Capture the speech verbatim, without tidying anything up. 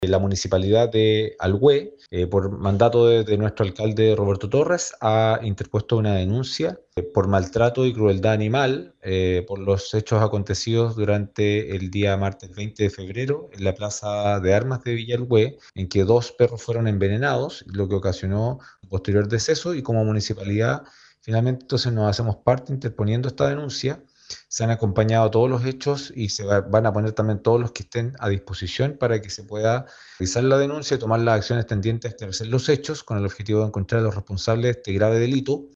La municipalidad de Alhué, eh, por mandato de, de nuestro alcalde Roberto Torres, ha interpuesto una denuncia eh, por maltrato y crueldad animal eh, por los hechos acontecidos durante el día martes veinte de febrero en la Plaza de Armas de Villa Alhué, en que dos perros fueron envenenados, lo que ocasionó un posterior deceso, y como municipalidad finalmente entonces nos hacemos parte interponiendo esta denuncia. Se han acompañado todos los hechos y se va- van a poner también todos los que estén a disposición para que se pueda realizar la denuncia y tomar las acciones tendientes a esclarecer los hechos con el objetivo de encontrar a los responsables de este grave delito